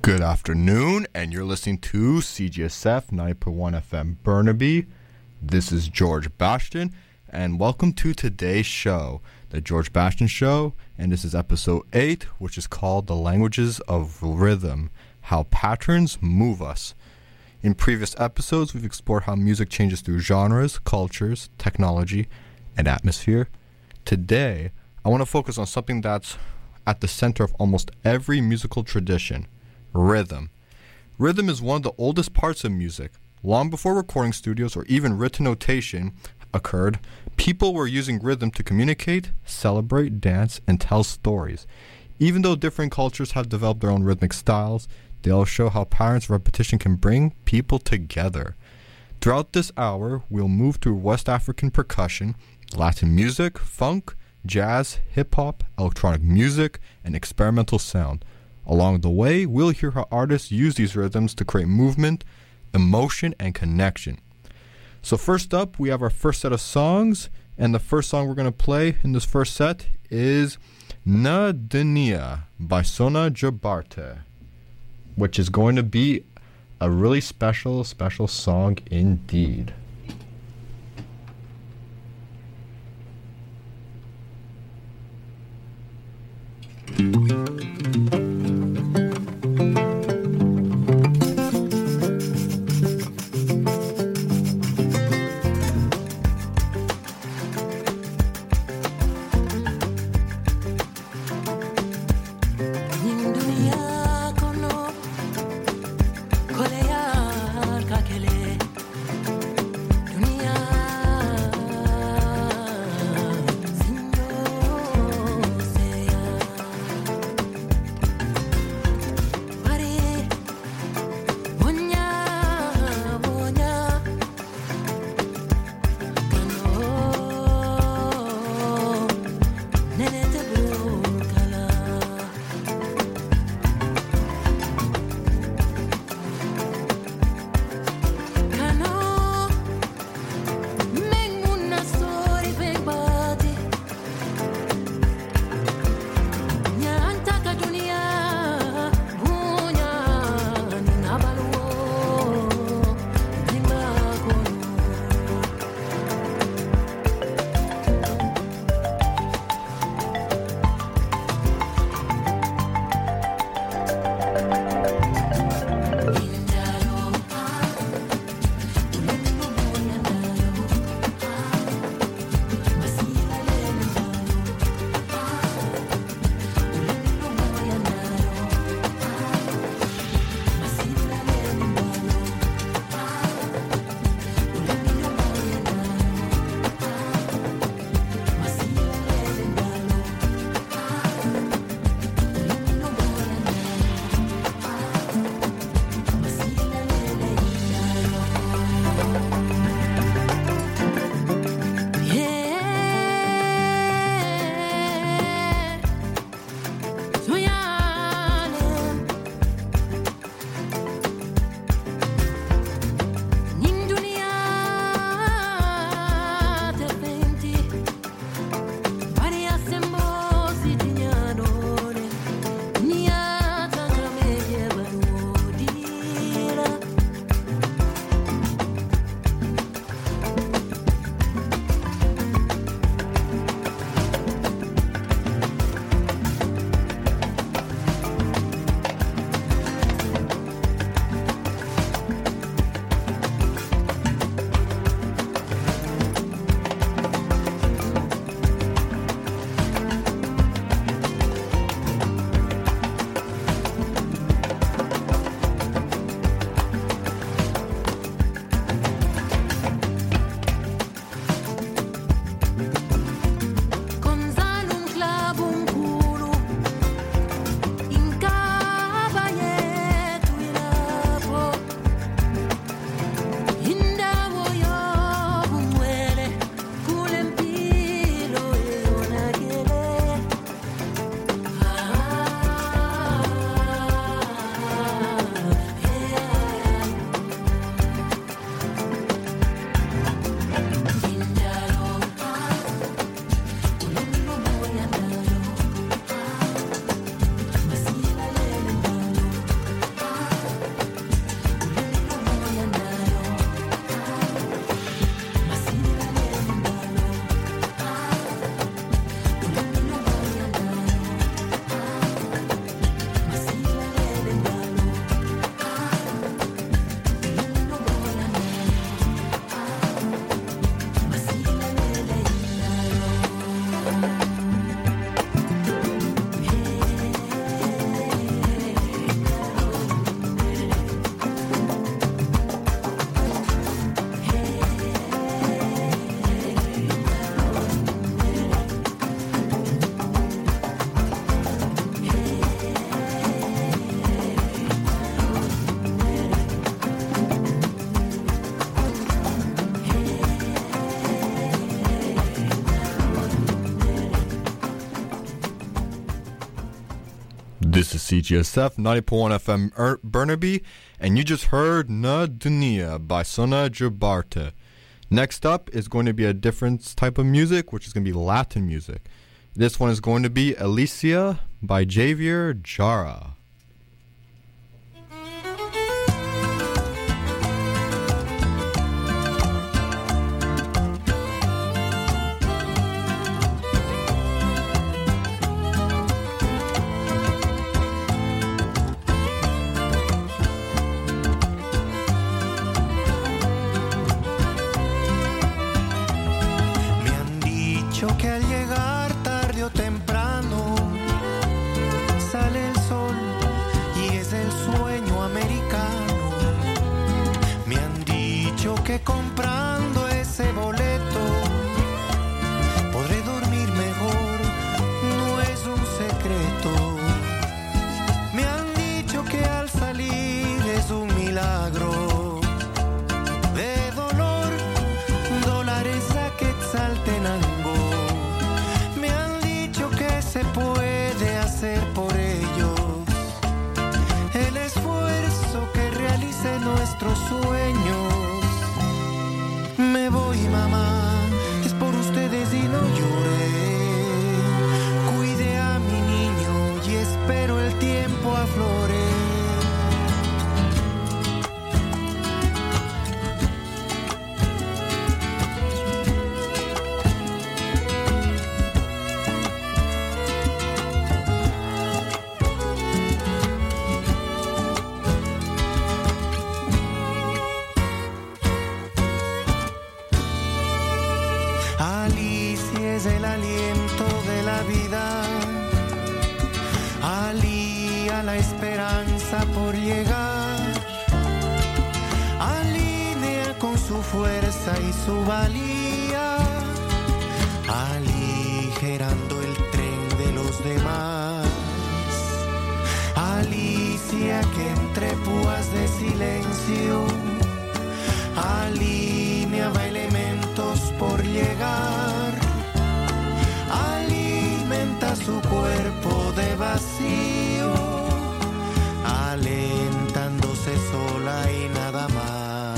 Good afternoon, and you're listening to CGSF 90.1 FM Burnaby. This is George Bastion, and welcome to today's show, The George Bastion Show, and this is episode 8, which is called The Languages of Rhythm, How Patterns Move Us. In previous episodes, we've explored how music changes through genres, cultures, technology, and atmosphere. Today, I want to focus on something that's at the center of almost every musical tradition: rhythm. Rhythm is one of the oldest parts of music. Long before recording studios or even written notation occurred, people were using rhythm to communicate, celebrate, dance, and tell stories. Even though different cultures have developed their own rhythmic styles, they all show how patterns of repetition can bring people together. Throughout this hour, we'll move through West African percussion, Latin music, funk, jazz, hip-hop, electronic music, and experimental sound. Along the way, we'll hear how artists use these rhythms to create movement, emotion, and connection. So first up, we have our first set of songs, and the first song we're going to play in this first set is Na Dunia by Sona Jabarte, which is going to be a really special song indeed. This is CGSF 90.1 FM Burnaby, and you just heard Na Dunia by Sona Jabarte. Next up is going to be a different type of music, which is going to be Latin music. This one is going to be Alicia by Javier Jara. Que al llegar tarde o temprano sale el sol y es el sueño americano. Me han dicho que comprando ese boleto podré dormir mejor, no es un secreto. Me han dicho que al salir es un milagro de dolor, dólares a Quetzaltenango. Se puede hacer por ellos el esfuerzo que realice nuestros sueños. Me voy, mamá, es por ustedes y no lloré. Cuide a mi niño y espero el tiempo aflore. El aliento de la vida, alía la esperanza por llegar, alinea con su fuerza y su valía, aligerando el tren de los demás. Alicia que entre púas de silencio alineaba elementos por llegar, alimenta su cuerpo de vacío, alentándose sola y nada más.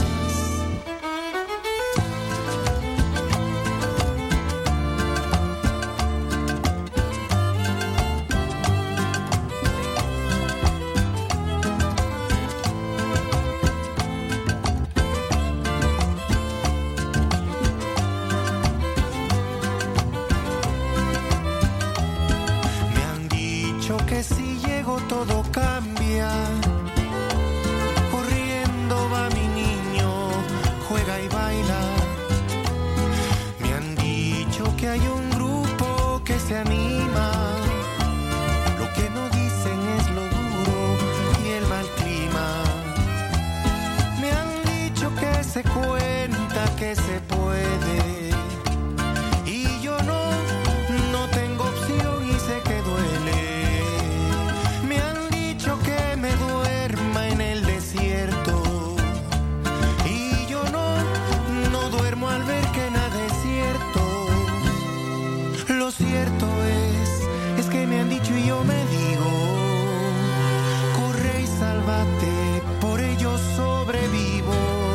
Que si llego todo cambia, corriendo va mi niño, juega y baila. Me han dicho que hay un grupo que se anima, lo que no dicen es lo duro y el mal clima. Me han dicho que se cuenta que se puede y yo no tengo opción y sé que duele. Que me duerma en el desierto y yo no duermo al ver que nada es cierto. Lo cierto es que me han dicho y yo me digo, corre y sálvate, por ello sobrevivo.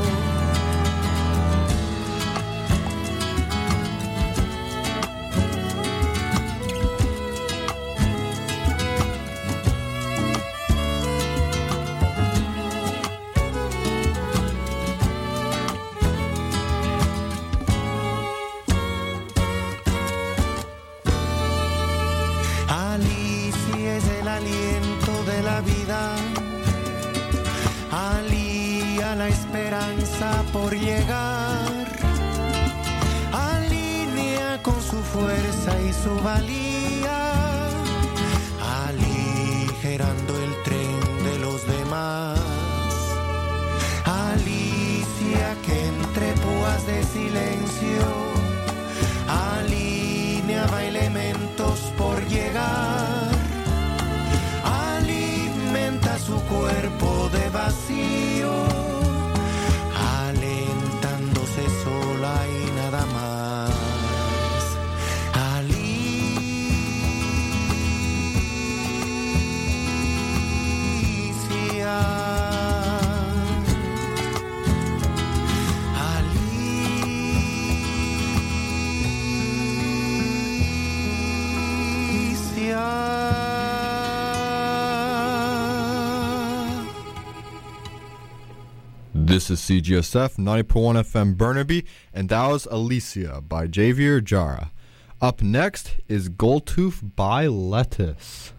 Aliento de la vida, alía la esperanza por llegar, alinea con su fuerza y su valía, aligerando el tren de los demás. Alicia que entre púas de silencio alineaba elementos por llegar, alimenta su cuerpo de vacío, alentándose sola y nada más. This is CGSF 90.1 FM Burnaby, and that was Alicia by Javier Jara. Up next is Goldtooth by Lettuce.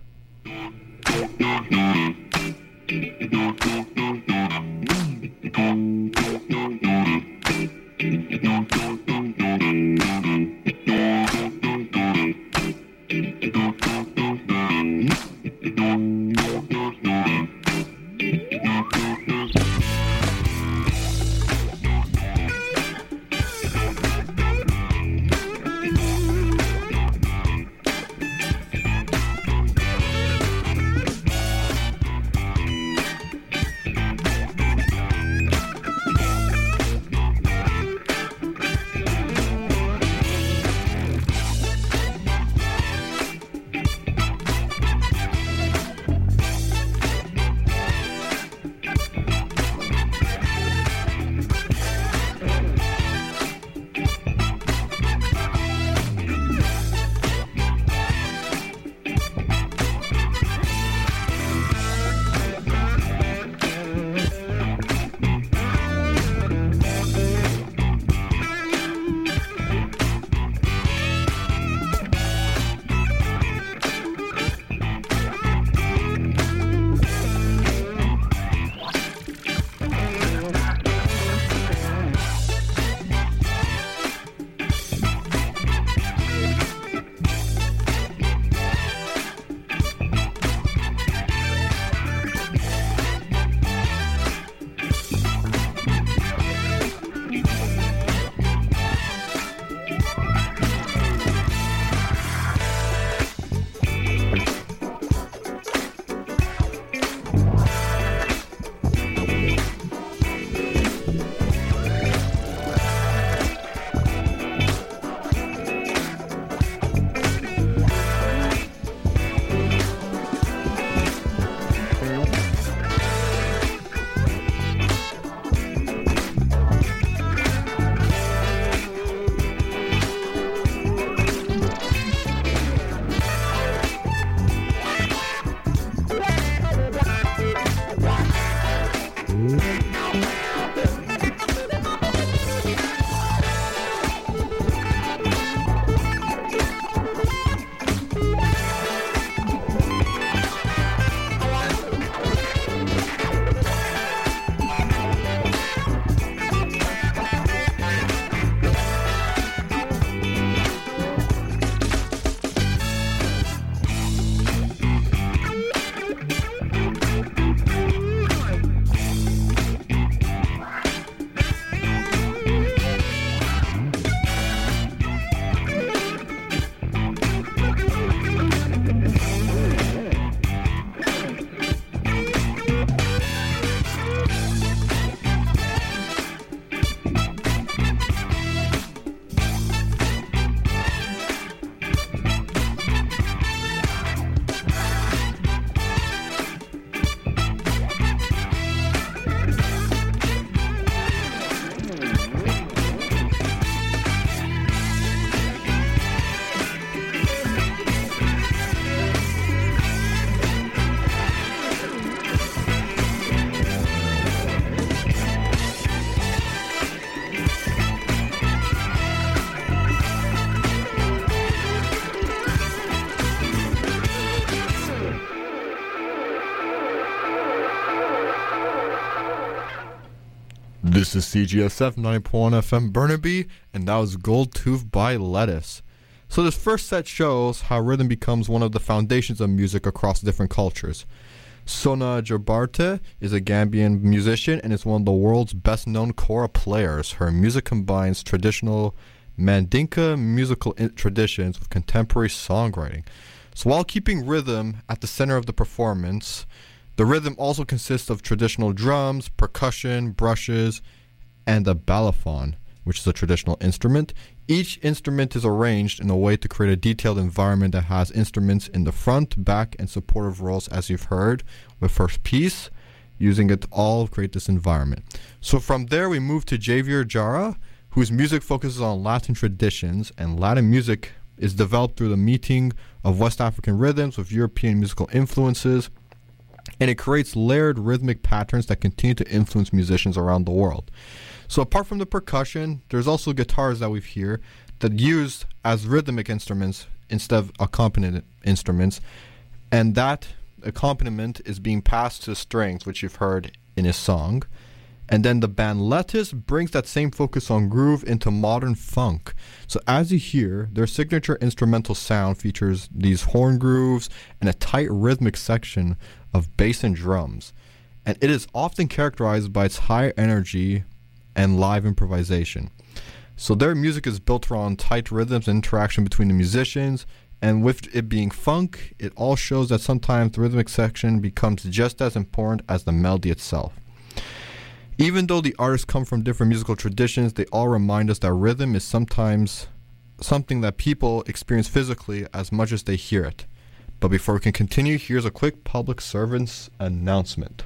This is CGSF 90.1 FM Burnaby, and that was Goldtooth by Lettuce. So this first set shows how rhythm becomes one of the foundations of music across different cultures. Sona Jabarte is a Gambian musician and is one of the world's best-known kora players. Her music combines traditional Mandinka musical traditions with contemporary songwriting. So while keeping rhythm at the center of the performance, the rhythm also consists of traditional drums, percussion, brushes, and a balafon, which is a traditional instrument. Each instrument is arranged in a way to create a detailed environment that has instruments in the front, back, and supportive roles, as you've heard with first piece, using it to all create this environment. So from there, we move to Javier Jara, whose music focuses on Latin traditions, and Latin music is developed through the meeting of West African rhythms with European musical influences. and it creates layered rhythmic patterns that continue to influence musicians around the world. So apart from the percussion, there's also guitars that we hear that used as rhythmic instruments instead of accompaniment instruments, and that accompaniment is being passed to strings, which you've heard in his song. And then the band Lettuce brings that same focus on groove into modern funk. So as you hear, their signature instrumental sound features these horn grooves and a tight rhythmic section of bass and drums. And it is often characterized by its high energy and live improvisation. So their music is built around tight rhythms and interaction between the musicians, and with it being funk, it all shows that sometimes the rhythmic section becomes just as important as the melody itself. Even though the artists come from different musical traditions, they all remind us that rhythm is sometimes something that people experience physically as much as they hear it. But before we can continue, here's a quick public servants announcement.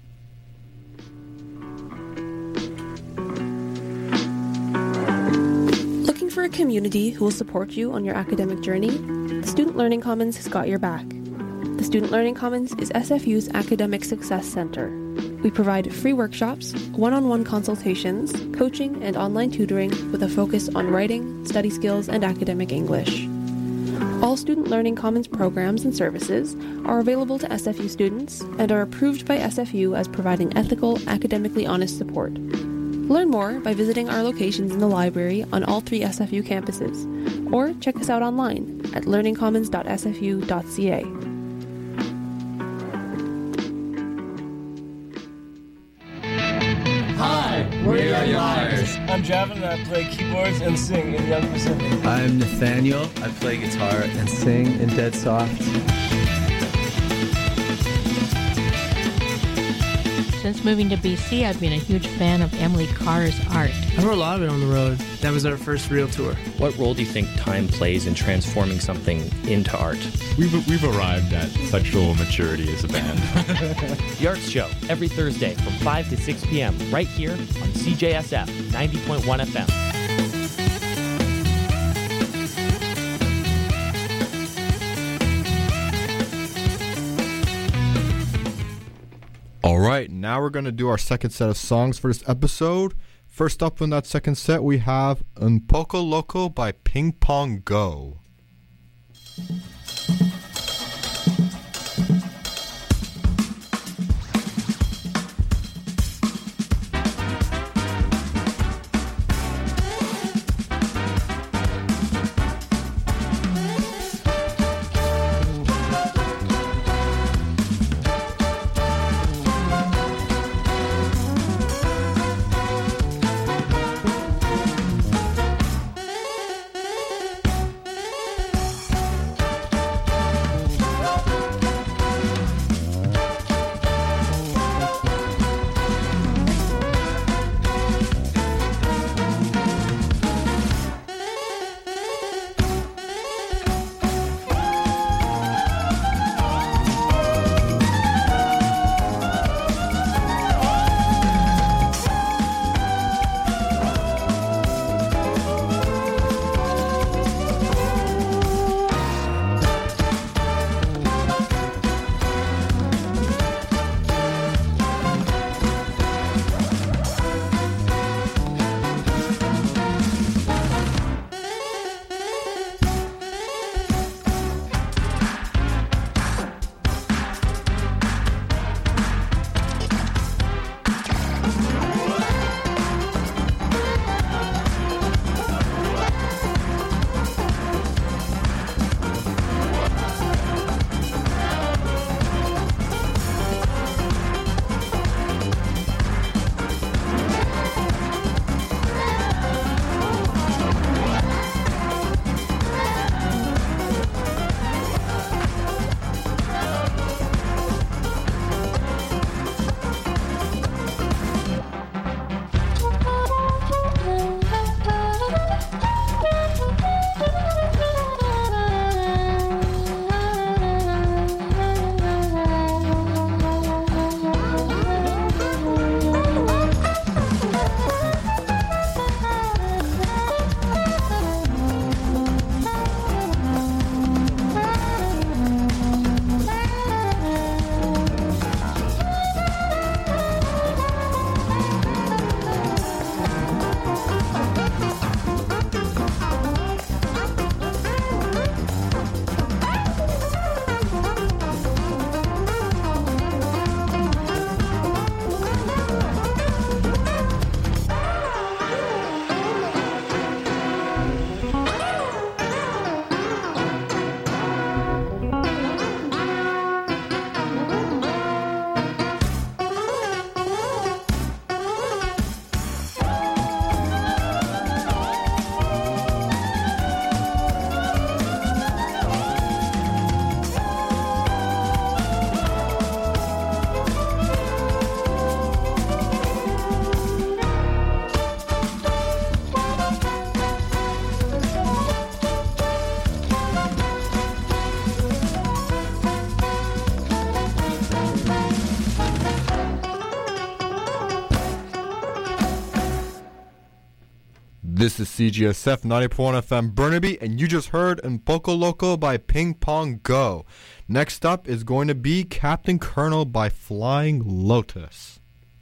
Looking for a community who will support you on your academic journey? The Student Learning Commons has got your back. The Student Learning Commons is SFU's Academic Success Center. We provide free workshops, one-on-one consultations, coaching, and online tutoring with a focus on writing, study skills, and academic English. All Student Learning Commons programs and services are available to SFU students and are approved by SFU as providing ethical, academically honest support. Learn more by visiting our locations in the library on all 3 SFU campuses, or check us out online at learningcommons.sfu.ca. We are Yars. I'm Javin and I play keyboards and sing in Young Pacific. I'm Nathaniel. I play guitar and sing in Dead Soft. Since moving to BC, I've been a huge fan of Emily Carr's art. I wrote a lot of it on the road. That was our first real tour. What role do you think time plays in transforming something into art? We've arrived at sexual maturity as a band. The Arts Show, every Thursday from 5 to 6 p.m. right here on CJSF 90.1 FM. All right, now we're going to do our second set of songs for this episode. First up in that second set, we have Un Poco Loco by Ping Pong Go. This is CGSF 90.1 FM Burnaby, and you just heard Un Poco Loco by Ping Pong Go. Next up is going to be Captain Colonel by Flying Lotus.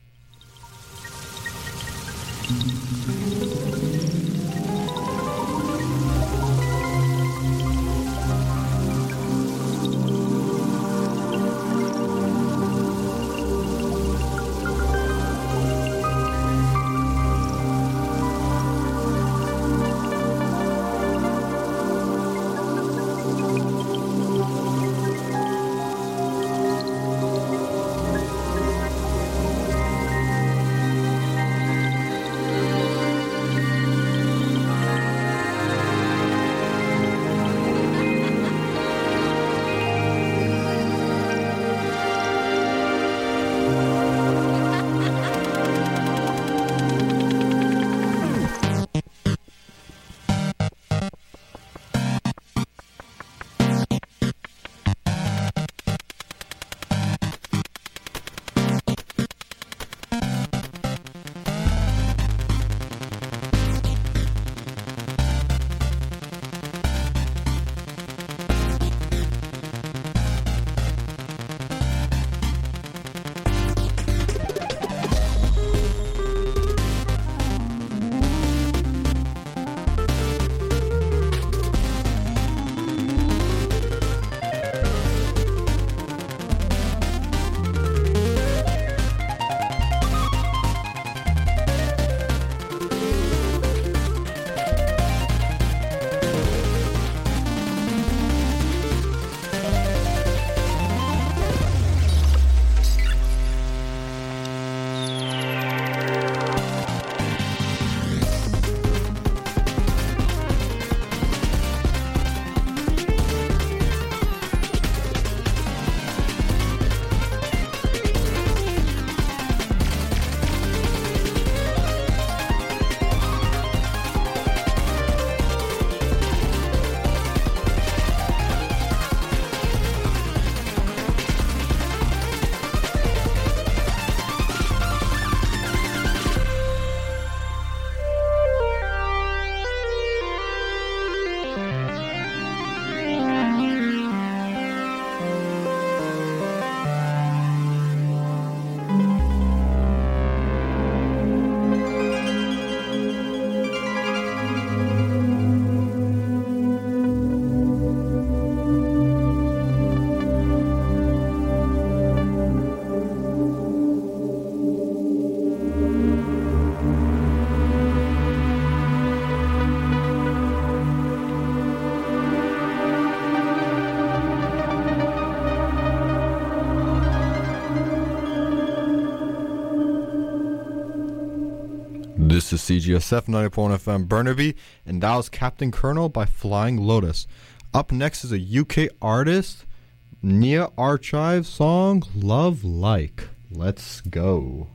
This is CGSF 90.1 FM Burnaby, and that was Captain Colonel by Flying Lotus. Up next is a UK artist, Nia Archive song, Love Like. Let's go.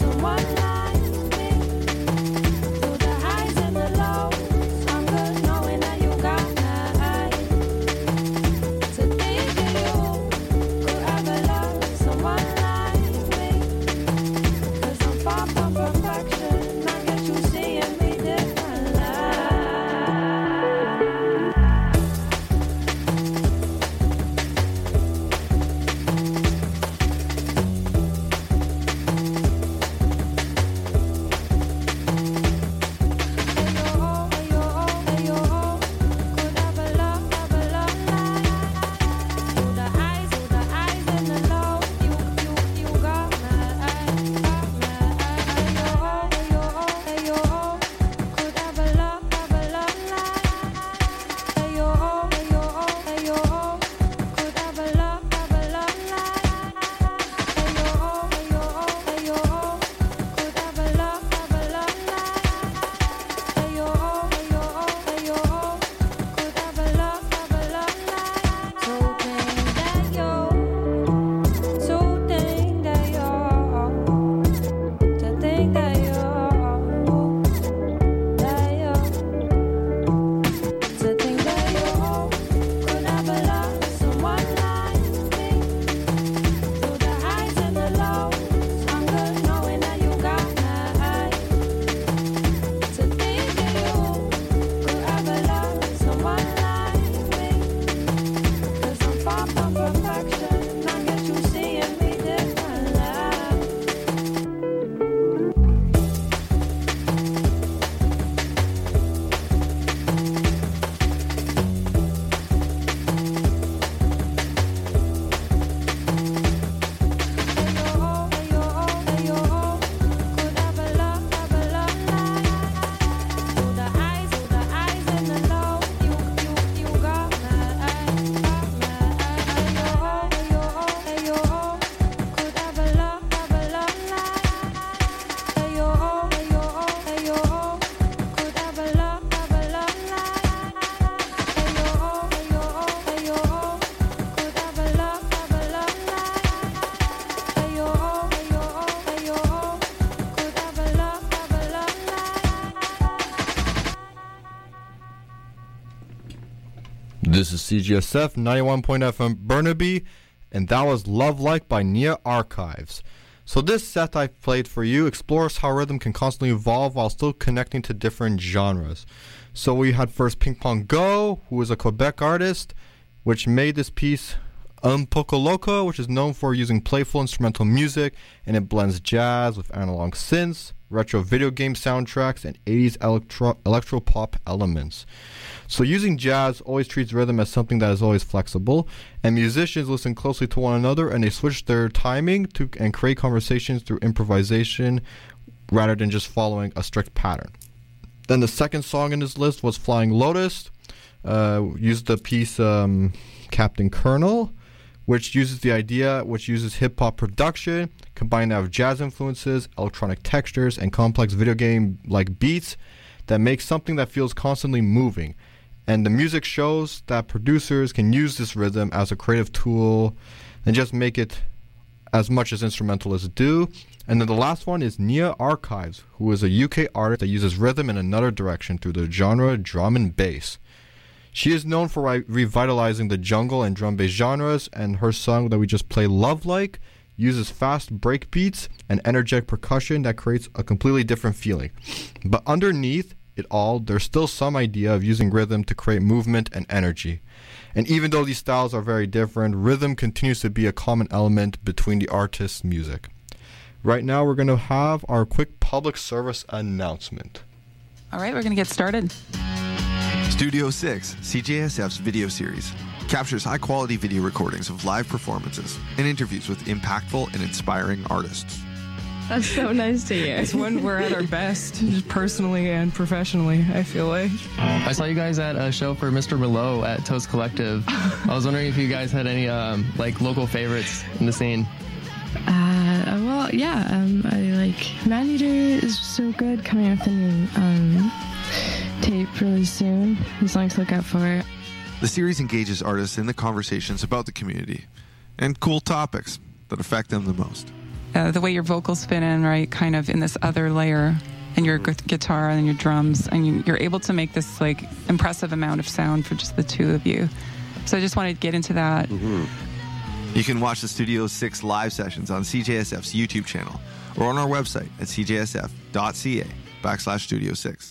Knowing This is CGSF 91.FM Burnaby, and that was Love Like by Nia Archives. So this set I played for you explores how rhythm can constantly evolve while still connecting to different genres. So we had first Ping Pong Go, who is a Quebec artist, which made this piece Poco Loco, which is known for using playful instrumental music, and it blends jazz with analog synths, retro video game soundtracks, and 80s electro-pop elements. So using jazz always treats rhythm as something that is always flexible, and musicians listen closely to one another, and they switch their timing and create conversations through improvisation rather than just following a strict pattern. Then the second song in this list was Flying Lotus, used the piece Captain Colonel, which uses hip-hop production, combined with jazz influences, electronic textures, and complex video game-like beats that make something that feels constantly moving. And the music shows that producers can use this rhythm as a creative tool and just make it as much as instrumentalists do. And then the last one is Nia Archives, who is a UK artist that uses rhythm in another direction through the genre drum and bass. She is known for revitalizing the jungle and drum bass genres, and her song that we just played, Love Like, uses fast break beats and energetic percussion that creates a completely different feeling. But underneath it all, there's still some idea of using rhythm to create movement and energy. And even though these styles are very different, rhythm continues to be a common element between the artist's music. Right now, we're going to have our quick public service announcement. All right, we're going to get started. Studio 6, CJSF's video series, captures high-quality video recordings of live performances and interviews with impactful and inspiring artists. That's so nice to hear. It's when we're at our best, just personally and professionally, I feel like. I saw you guys at a show for Mr. Merlot at Toast Collective. I was wondering if you guys had any local favorites in the scene. I like Maneater is so good, coming out with a new tape really soon. There's songs to look out for. The series engages artists in the conversations about the community and cool topics that affect them the most. The way your vocals fit in, right, kind of in this other layer, and your guitar and your drums, and you're able to make this like impressive amount of sound for just the two of you. So I just wanted to get into that. Mm-hmm. You can watch the Studio 6 live sessions on CJSF's YouTube channel or on our website at cjsf.ca/Studio 6.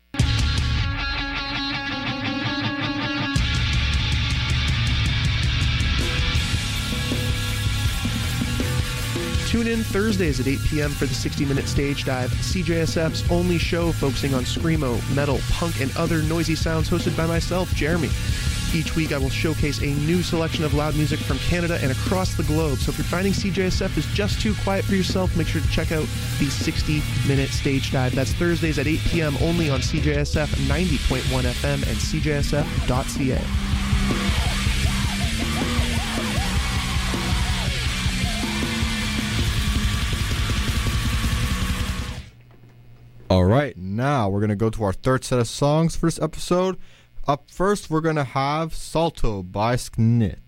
Tune in Thursdays at 8 p.m. for the 60-minute stage dive, CJSF's only show focusing on screamo, metal, punk, and other noisy sounds, hosted by myself, Jeremy. Each week I will showcase a new selection of loud music from Canada and across the globe. So if you're finding CJSF is just too quiet for yourself, make sure to check out the 60-minute stage dive. That's Thursdays at 8 p.m. only on CJSF 90.1 FM and CJSF.ca. All right, now we're going to go to our third set of songs for this episode. Up first, we're going to have Salto by Sknit.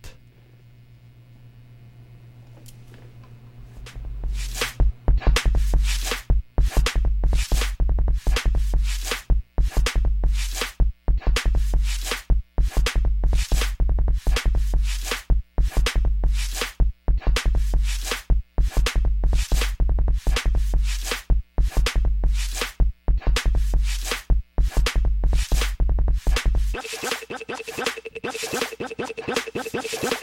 Yep.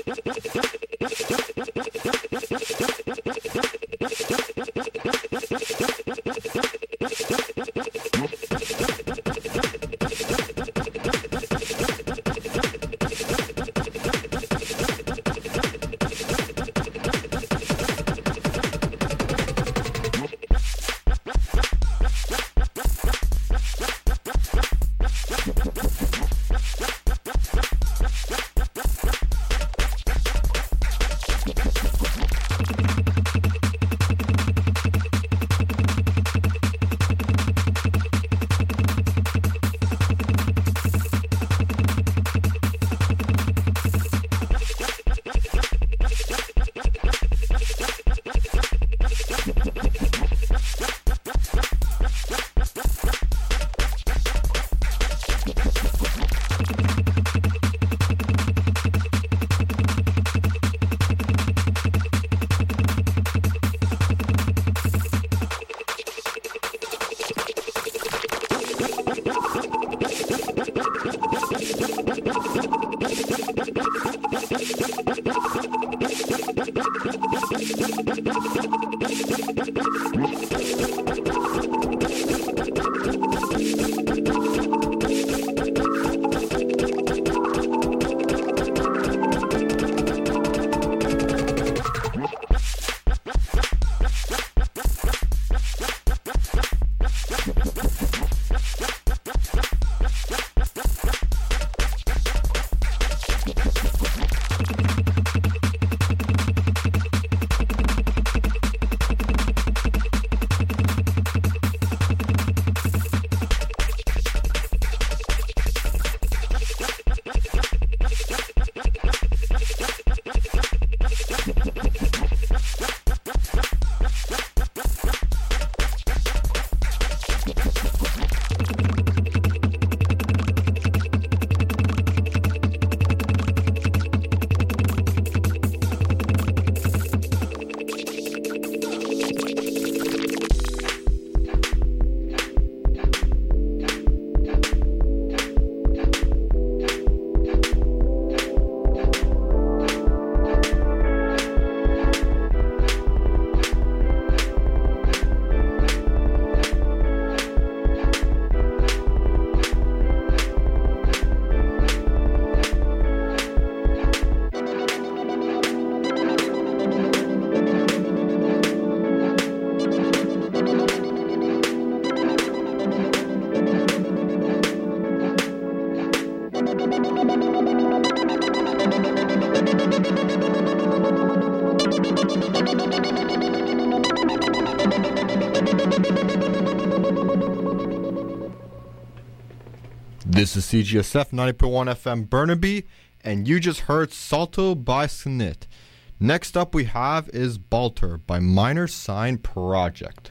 This is CGSF 90.1 FM Burnaby, and you just heard Salto by Snit. Next up we have is Balter by Minor Sign Project.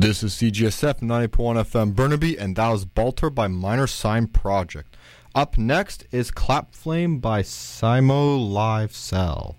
This is CGSF 90.1 FM Burnaby, and that was Balter by Minor Sign Project. Up next is Clap Flame by Simo Live Cell.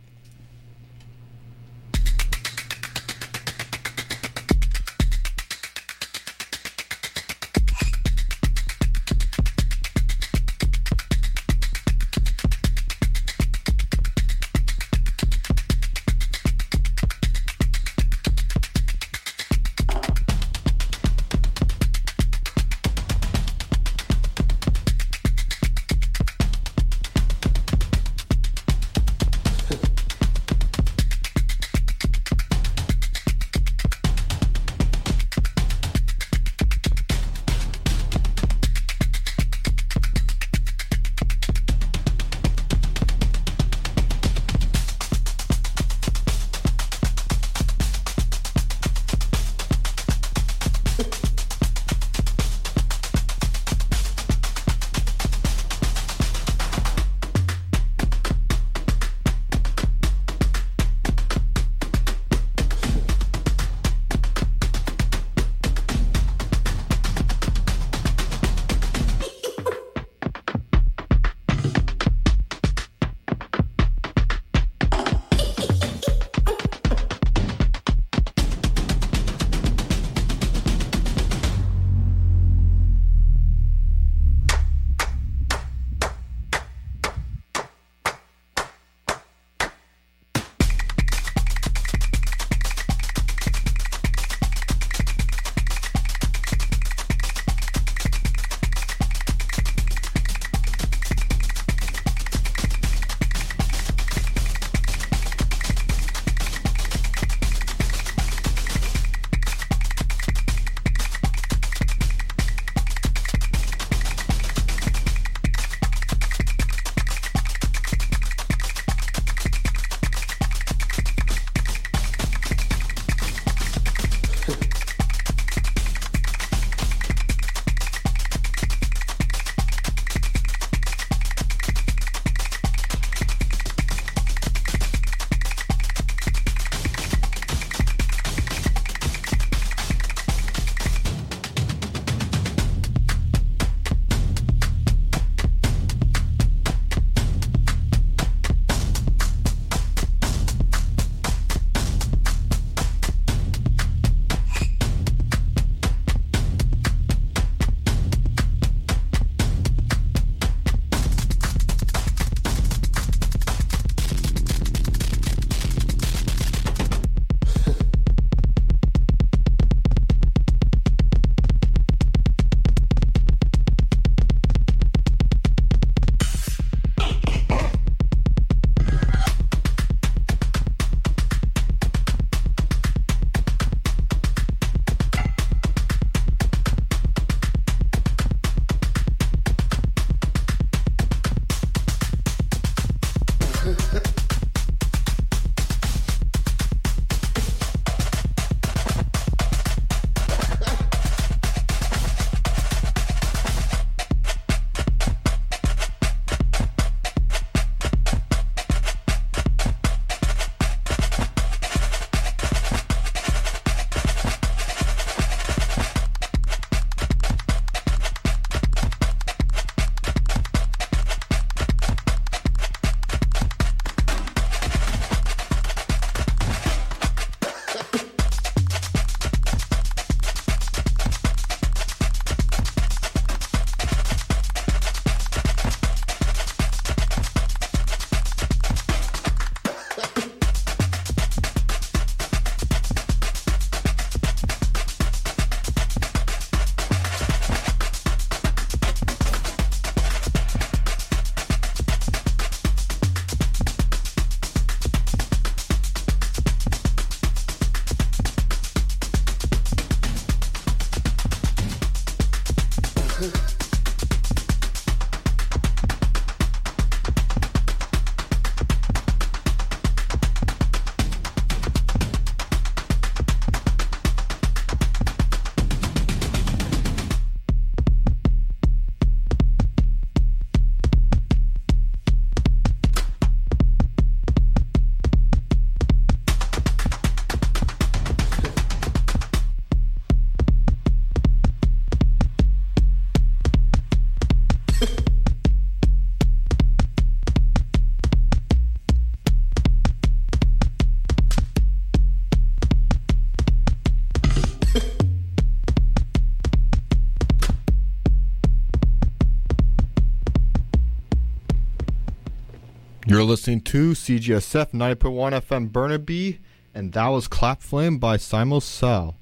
You're listening to CGSF 90.1 FM Burnaby, and that was Clap Flame by Simon Cell.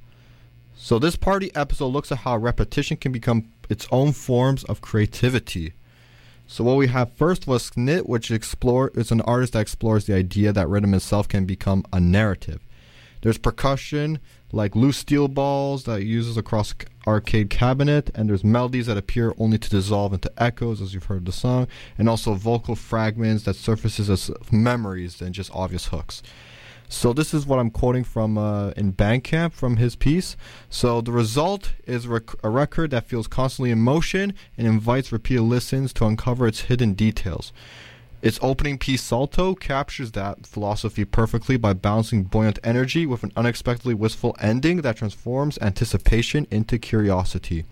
So this party episode looks at how repetition can become its own forms of creativity. So what we have first was Sknit, which is an artist that explores the idea that rhythm itself can become a narrative. There's percussion, like loose steel balls that it uses across arcade cabinet, and there's melodies that appear only to dissolve into echoes, as you've heard the song, and also vocal fragments that surfaces as memories than just obvious hooks. So this is what I'm quoting from in Bandcamp from his piece. So the result is a record that feels constantly in motion and invites repeated listens to uncover its hidden details. Its opening piece, Salto, captures that philosophy perfectly by balancing buoyant energy with an unexpectedly wistful ending that transforms anticipation into curiosity.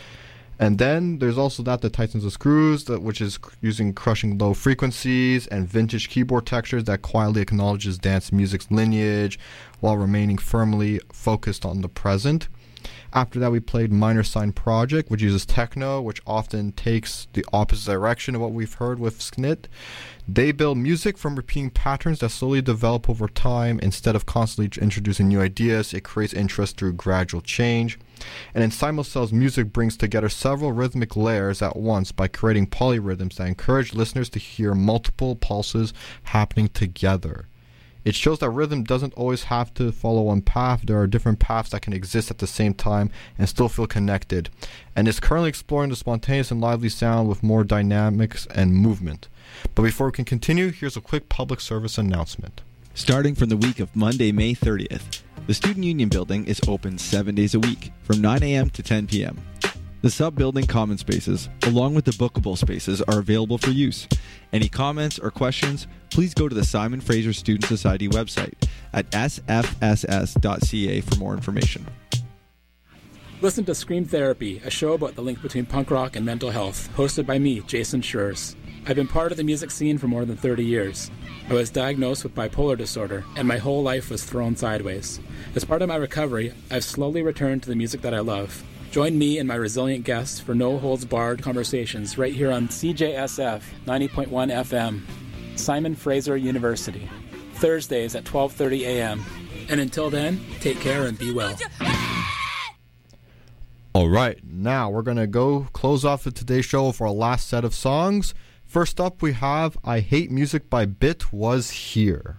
And then there's also that tightens the screws, which is using crushing low frequencies and vintage keyboard textures that quietly acknowledges dance music's lineage while remaining firmly focused on the present. After that, we played Minor Sign Project, which uses techno, which often takes the opposite direction of what we've heard with Sknit. They build music from repeating patterns that slowly develop over time. Instead of constantly introducing new ideas, it creates interest through gradual change. And then Simon Cell's music brings together several rhythmic layers at once by creating polyrhythms that encourage listeners to hear multiple pulses happening together. It shows that rhythm doesn't always have to follow one path. There are different paths that can exist at the same time and still feel connected. And is currently exploring the spontaneous and lively sound with more dynamics and movement. But before we can continue, here's a quick public service announcement. Starting from the week of Monday, May 30th, the Student Union Building is open 7 days a week from 9 a.m. to 10 p.m. The sub-building common spaces, along with the bookable spaces, are available for use. Any comments or questions, please go to the Simon Fraser Student Society website at sfss.ca for more information. Listen to Scream Therapy, a show about the link between punk rock and mental health, hosted by me, Jason Schurz. I've been part of the music scene for more than 30 years. I was diagnosed with bipolar disorder, and my whole life was thrown sideways. As part of my recovery, I've slowly returned to the music that I love. Join me and my resilient guests for no-holds-barred conversations right here on CJSF 90.1 FM, Simon Fraser University, Thursdays at 12:30 a.m. And until then, take care and be well. All right, now we're going to go close off of today's show with our last set of songs. First up, we have I Hate Music by Bit Was Here.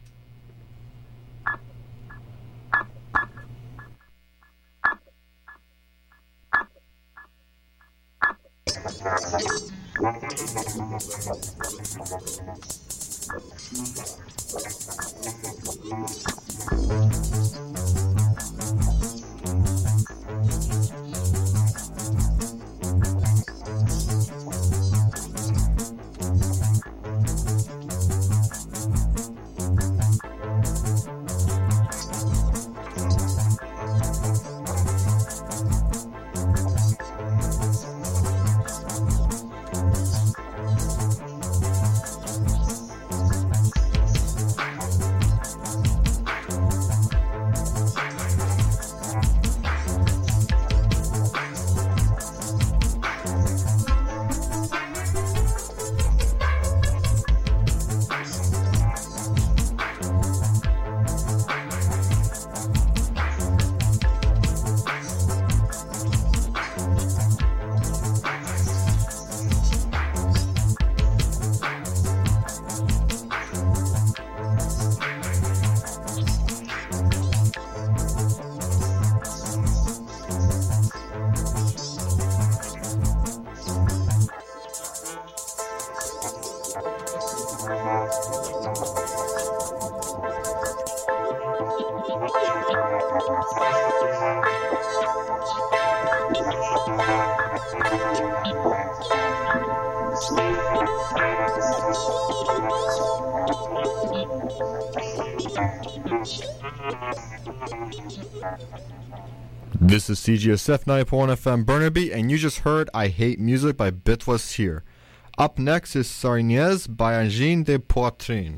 This is CGSF 90.1 FM Burnaby, and you just heard I Hate Music by Bit Was Here. Up next is Sarniez by Angine de Poitrine.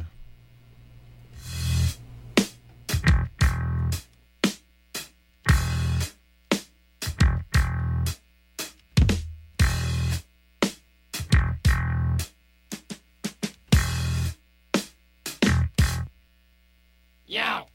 Yow!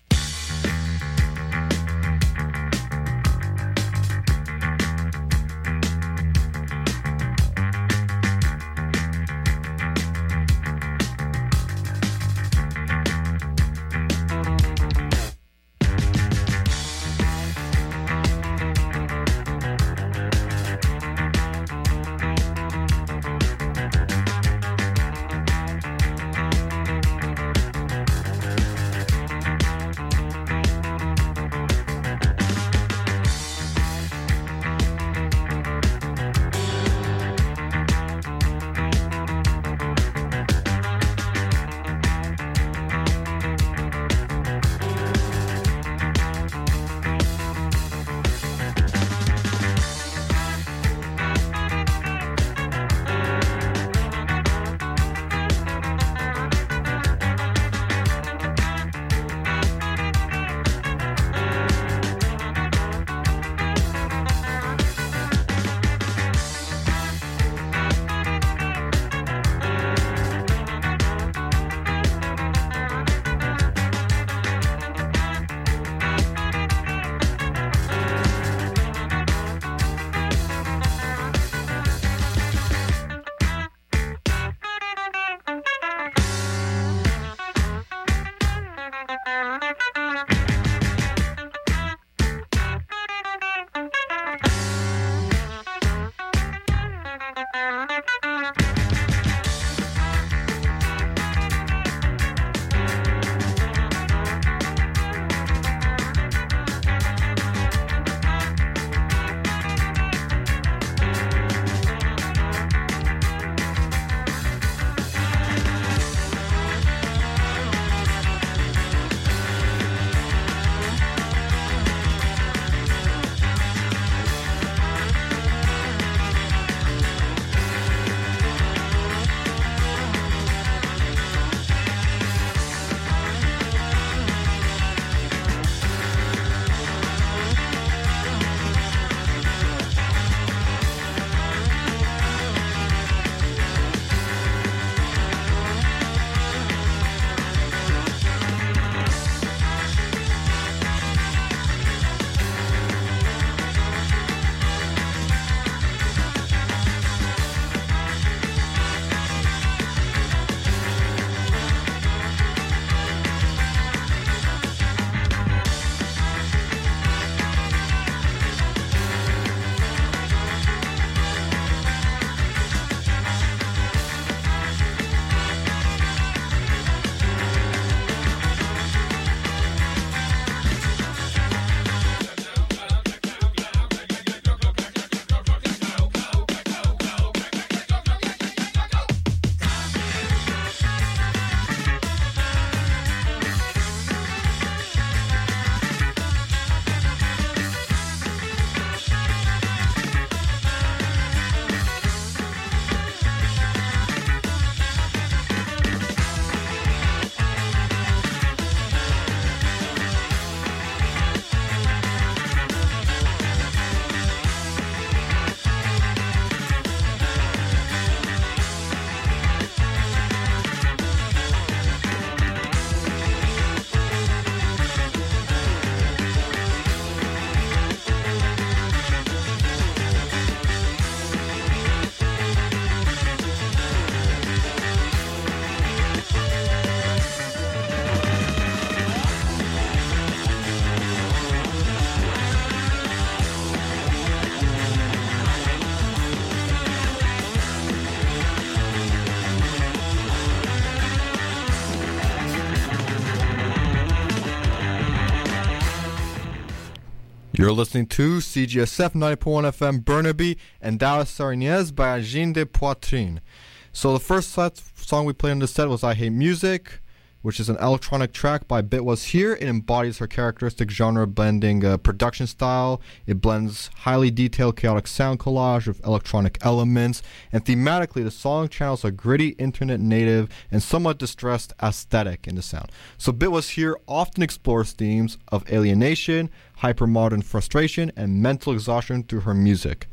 You're listening to CGSF 90.1 FM Burnaby and Dallas Sarniez by Agine de Poitrine. So the first song we played on the set was I Hate Music, which is an electronic track by Bit Was Here. It embodies her characteristic genre blending production style. It blends highly detailed chaotic sound collage with electronic elements, and thematically the song channels a gritty internet native and somewhat distressed aesthetic in the sound. So Bit Was Here often explores themes of alienation, hypermodern frustration, and mental exhaustion through her music.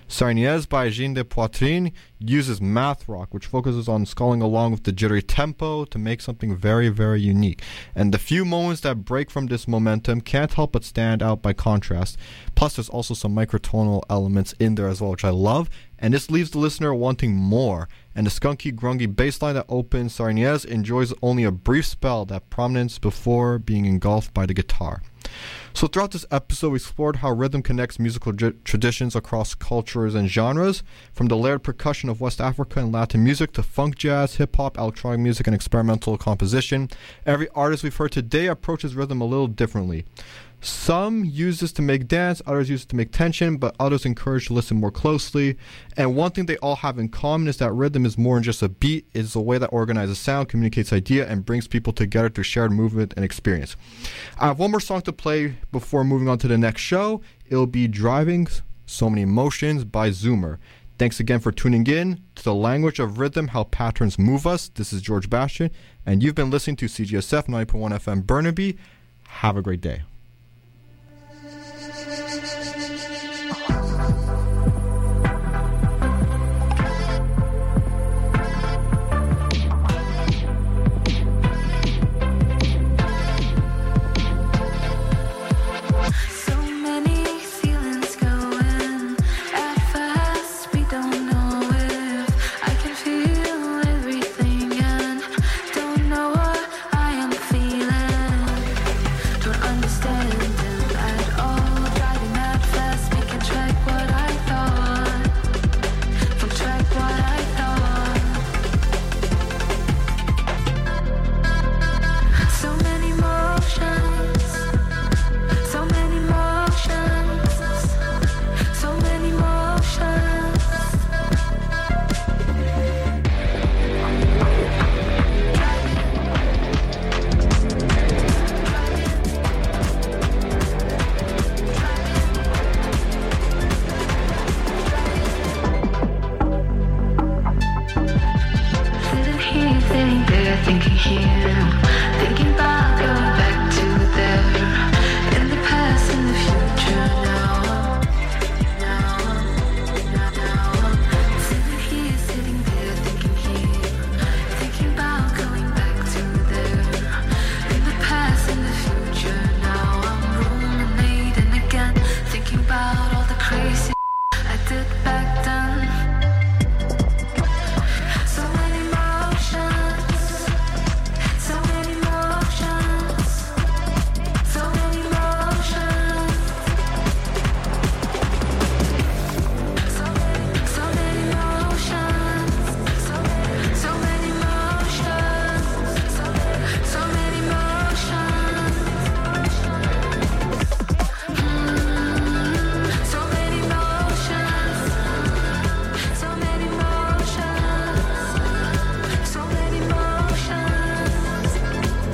Sarniez by Jean de Poitrine uses math rock, which focuses on sculling along with the jittery tempo to make something very, very unique. And the few moments that break from this momentum can't help but stand out by contrast. Plus, there's also some microtonal elements in there as well, which I love. And this leaves the listener wanting more. And the skunky, grungy bass line that opens Sarniez enjoys only a brief spell that prominence before being engulfed by the guitar. So throughout this episode, we explored how rhythm connects musical traditions across cultures and genres, from the layered percussion of West Africa and Latin music to funk, jazz, hip-hop, electronic music, and experimental composition. Every artist we've heard today approaches rhythm a little differently. Some use this to make dance, others use it to make tension, but others encourage to listen more closely. And one thing they all have in common is that rhythm is more than just a beat. It's a way that organizes sound, communicates idea, and brings people together through shared movement and experience. I have one more song to play before moving on to the next show. It'll be Driving So Many Emotions by Zoomer. Thanks again for tuning in to the language of rhythm, how patterns move us. This is George Bastian, and you've been listening to CGSF 90.1 FM Burnaby. Have a great day.